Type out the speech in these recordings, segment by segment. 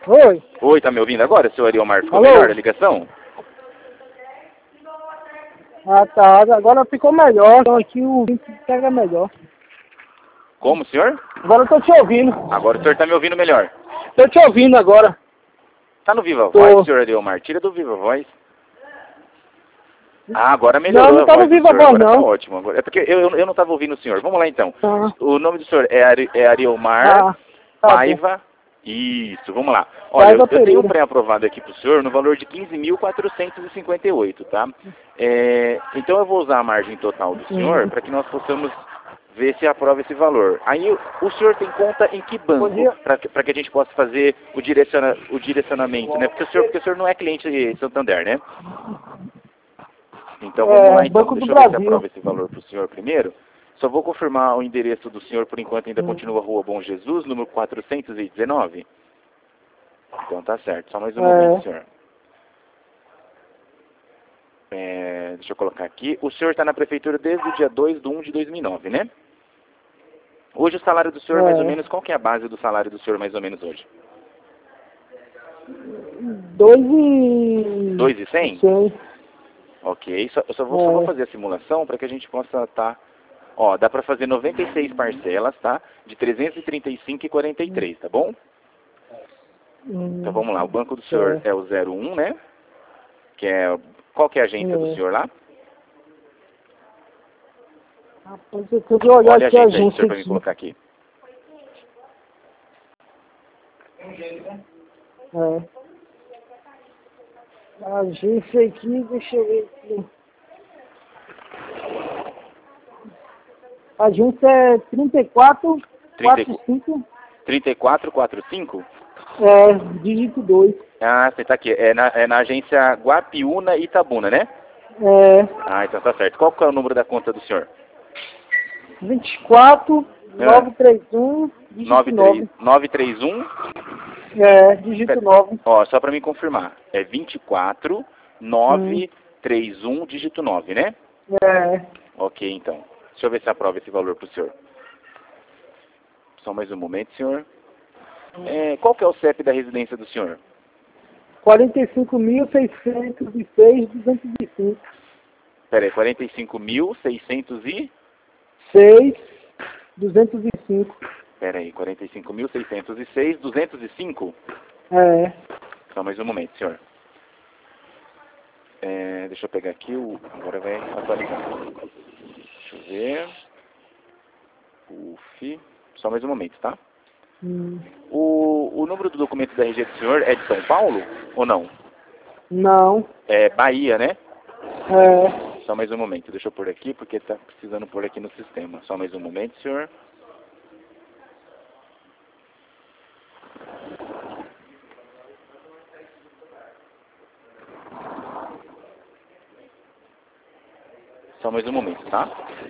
Oi. Oi, tá me ouvindo agora, seu Ariomar? Ficou Alô? melhor a ligação? Ah, tá. Agora ficou melhor. Então aqui o vídeo pega melhor. Como, senhor? Agora eu tô te ouvindo. Agora o senhor tá me ouvindo melhor. Tô te ouvindo agora. Tá no Viva Tô. Voz, senhor Ariomar? Tira do Viva Voz. Ah, agora melhorou Não, não tá a no voz do Viva senhor. Voz, Agora tá não. ótimo. Agora, é porque eu não estava ouvindo o senhor. Vamos lá, então. Ah, O nome do senhor é Ariomar tá bom. Paiva. Isso, vamos lá. Olha, Paiva eu tenho um Pereira. pré-aprovado aqui para o senhor no valor de 15.458, tá? Então eu vou usar a margem total do senhor para que nós possamos ver se aprova esse valor. Aí o senhor tem conta em que Bom banco dia. para que a gente possa fazer o direcionamento, né? Porque o senhor não é cliente de Santander, né? Então vamos lá então. Banco do Deixa eu ver se Brasil. aprova esse valor para o senhor primeiro. Só vou confirmar o endereço do senhor, por enquanto ainda continua Rua Bom Jesus, número 419. Então tá certo, só mais um momento, senhor. Deixa eu colocar aqui. O senhor está na prefeitura desde o dia 2/1/2009, né? Hoje o salário do senhor, mais ou menos, qual que é a base do salário do senhor, mais ou menos, hoje? 2.100? 2.100. Ok, eu só vou fazer a simulação para que a gente possa estar... Ó, dá para fazer 96 parcelas, tá? De 335,43, tá bom? Então vamos lá, o banco do senhor é o 01, né? Qual que é a agência do senhor lá? Rapaz, eu tenho que olhar Olha a aqui a agência aí, agência senhor, para me aqui. colocar aqui. A agência aqui, deixa eu ver aqui. A agência é 3445, 3445? dígito 2. Ah, você tá aqui. É na agência Guapiúna Itabuna, né? Ah, então tá certo. Qual que é o número da conta do senhor? 24 931, dígito 9. 931? Dígito 9. Ó, só para me confirmar. É 24 931, dígito 9, né? Ok, então. Deixa eu ver se aprova esse valor para o senhor. Só mais um momento, senhor. Qual que é o CEP da residência do senhor? 45.606,205. Pera aí, 45.600 e... 205. Pera aí, 45.606, 205? Só mais um momento, senhor. Deixa eu pegar aqui agora vai atualizar. Deixa eu ver. Só mais um momento, tá? O número do documento da RG do senhor é de São Paulo ou não? Não. É Bahia, né? Só mais um momento, deixa eu pôr aqui, porque tá precisando pôr aqui no sistema. Só mais um momento, senhor. Só mais um momento, tá?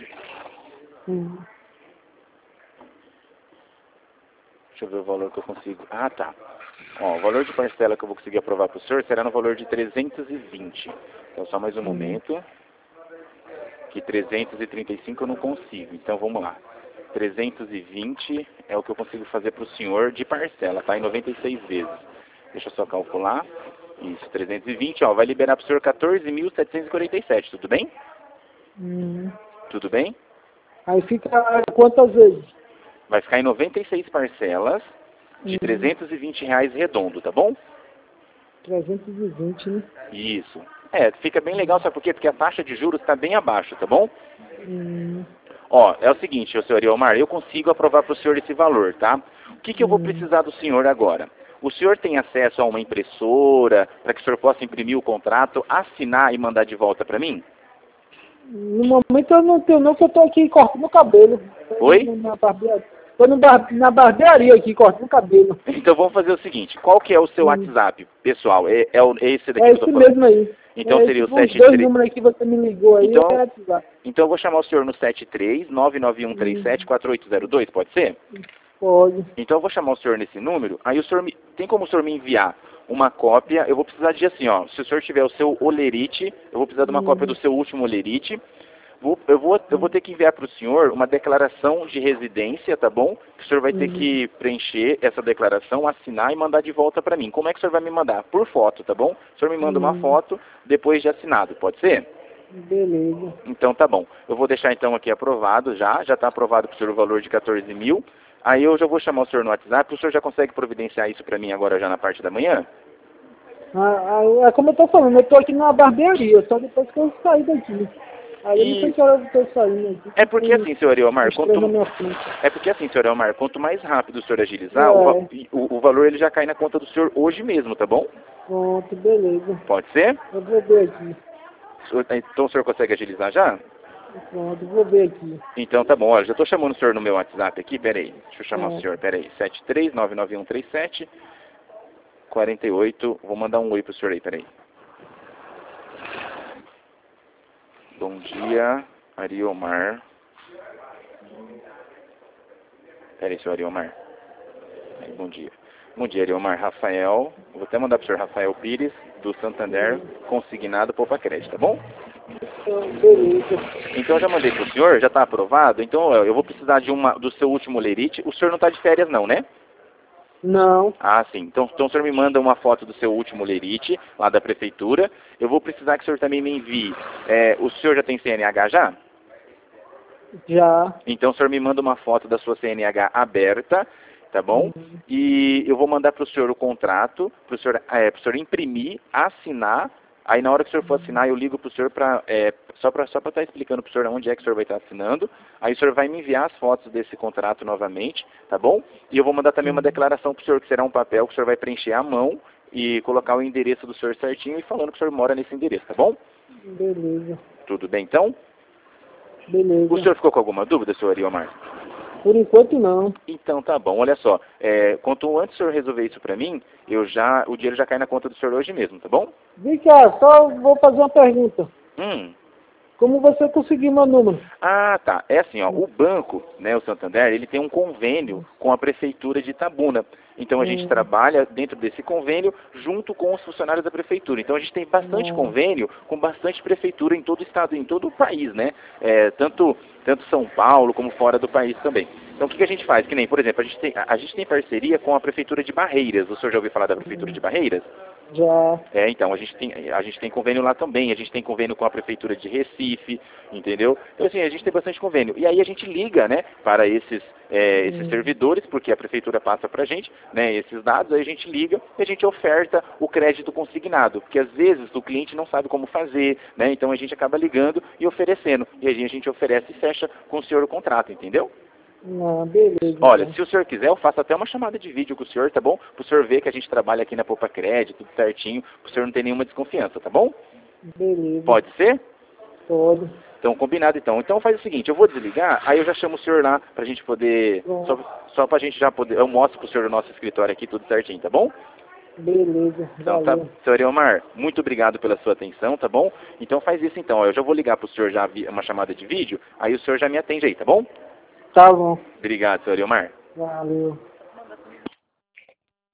Deixa eu ver o valor que eu consigo. Ah, tá. Ó, o valor de parcela que eu vou conseguir aprovar para o senhor será no valor de 320. Então, só mais um momento. Que 335 eu não consigo. Então, vamos lá. 320 é o que eu consigo fazer para o senhor de parcela, tá? Em 96 vezes. Deixa eu só calcular. Isso, 320, ó, vai liberar para o senhor 14.747, tudo bem? Tudo bem? Aí fica quantas vezes? Vai ficar em 96 parcelas de R$320 redondo, tá bom? 320, né? Isso. Fica bem legal, sabe por quê? Porque a taxa de juros está bem abaixo, tá bom? Ó, é o seguinte, senhor Ariomar, eu consigo aprovar para o senhor esse valor, tá? O que eu vou precisar do senhor agora? O senhor tem acesso a uma impressora para que o senhor possa imprimir o contrato, assinar e mandar de volta para mim? No momento eu não tenho não, que eu tô aqui cortando o cabelo. Oi? Tô na barbearia aqui, cortando o cabelo. Então vamos fazer o seguinte, qual que é o seu WhatsApp, pessoal? É esse daqui É que eu tô esse falando? mesmo aí. Então seria o Os 73... dois números aí que você me ligou aí, Então eu vou chamar o senhor no 73-99137-4802, pode ser? Pode. Então eu vou chamar o senhor nesse número, aí o senhor tem como o senhor me enviar uma cópia, eu vou precisar de assim, ó, se o senhor tiver o seu olerite, eu vou precisar de uma cópia do seu último olerite, Eu vou ter que enviar para o senhor uma declaração de residência, tá bom? Que o senhor vai ter que preencher essa declaração, assinar e mandar de volta para mim. Como é que o senhor vai me mandar? Por foto, tá bom? O senhor me manda uma foto depois de assinado, pode ser? Beleza. Então tá bom. Eu vou deixar então aqui aprovado já está aprovado para o senhor o valor de 14 mil. Aí eu já vou chamar o senhor no WhatsApp, o senhor já consegue providenciar isso para mim agora já na parte da manhã? É como eu tô falando, eu tô aqui na barbearia, só depois que eu sair daqui. Aí eu não sei que hora eu tô saindo aqui. É porque assim, senhor Eliomar, quanto mais rápido o senhor agilizar, o valor ele já cai na conta do senhor hoje mesmo, tá bom? Pronto, beleza. Pode ser? Eu vou ver aqui. Então o senhor consegue agilizar já? Pronto, eu vou ver aqui. Então tá bom, olha, já estou chamando o senhor no meu WhatsApp aqui, peraí. Deixa eu chamar o senhor, peraí. 7399137-48. Vou mandar um oi pro senhor aí, peraí. Bom dia, Ariomar. Peraí, senhor Ariomar. Aí, bom dia. Bom dia, Ariomar. Rafael. Vou até mandar pro senhor Rafael Pires, do Santander, consignado Poupa Crédito, tá bom? Beleza. Então eu já mandei pro senhor, já está aprovado. Então eu vou precisar do seu último lerite. O senhor não está de férias não, né? Não. Ah, sim. Então o senhor me manda uma foto do seu último lerite, lá da prefeitura. Eu vou precisar que o senhor também me envie. O senhor já tem CNH já? Já. Então o senhor me manda uma foto da sua CNH aberta, tá bom? E eu vou mandar para o senhor o contrato, para o senhor imprimir, assinar. Aí na hora que o senhor for assinar, eu ligo para o senhor só para estar explicando para o senhor onde é que o senhor vai estar assinando. Aí o senhor vai me enviar as fotos desse contrato novamente, tá bom? E eu vou mandar também uma declaração para o senhor, que será um papel que o senhor vai preencher à mão e colocar o endereço do senhor certinho e falando que o senhor mora nesse endereço, tá bom? Beleza. Tudo bem então? Beleza. O senhor ficou com alguma dúvida, senhor Ariomar? Por enquanto não. Então tá bom, olha só. Quanto antes o senhor resolver isso pra mim, o dinheiro já cai na conta do senhor hoje mesmo, tá bom? Vem cá, só vou fazer uma pergunta. Como você conseguiu meu número? Ah, tá. É assim, ó, o banco, né, o Santander, ele tem um convênio com a prefeitura de Itabuna. Então a gente trabalha dentro desse convênio junto com os funcionários da prefeitura. Então a gente tem bastante convênio com bastante prefeitura em todo o estado, em todo o país, né? Tanto São Paulo como fora do país também. Então o que a gente faz? Que nem, por exemplo, a gente tem parceria com a prefeitura de Barreiras. O senhor já ouviu falar da prefeitura de Barreiras? Já. Então, a gente tem convênio lá também, a gente tem convênio com a prefeitura de Recife, entendeu? Então, assim, a gente tem bastante convênio. E aí a gente liga, né, para esses servidores, porque a prefeitura passa para a gente, né, esses dados, aí a gente liga e a gente oferta o crédito consignado, porque às vezes o cliente não sabe como fazer, né, então a gente acaba ligando e oferecendo. E aí a gente oferece e fecha com o senhor o contrato, entendeu? Beleza. Olha, então. se o senhor quiser, eu faço até uma chamada de vídeo com o senhor, tá bom? Para o senhor ver que a gente trabalha aqui na Poupa Crédito, tudo certinho, para o senhor não ter nenhuma desconfiança, tá bom? Beleza. Pode ser? Pode. Então, combinado então. Então faz o seguinte, eu vou desligar, aí eu já chamo o senhor lá pra gente poder... Só pra gente já poder... Eu mostro pro senhor o nosso escritório aqui, tudo certinho, tá bom? Beleza. Então valeu. tá, senhor Eliomar, muito obrigado pela sua atenção, tá bom? Então faz isso então, ó, eu já vou ligar pro senhor já uma chamada de vídeo, aí o senhor já me atende aí, tá bom? Tá bom. Obrigado, senhor Eliomar. Valeu.